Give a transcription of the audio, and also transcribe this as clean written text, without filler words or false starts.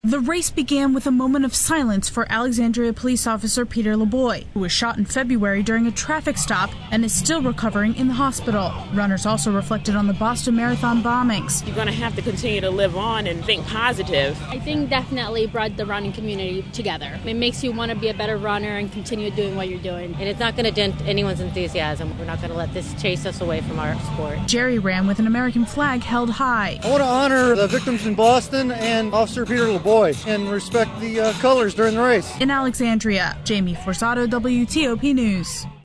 The race began with a moment of silence for Alexandria police officer Peter LeBoy, who was shot in February during a traffic stop and is still recovering in the hospital. Runners also reflected on the Boston Marathon bombings. You're going to have to continue to live on and think positive. I think definitely brought the running community together. It makes you want to be a better runner and continue doing what you're doing. And it's not going to dent anyone's enthusiasm. We're not going to let this chase us away from our sport. Jerry ran with an American flag held high. I want to honor the victims in Boston and Officer Peter LeBoy and respect the colors during the race. In Alexandria, Jamie Forzato, WTOP News.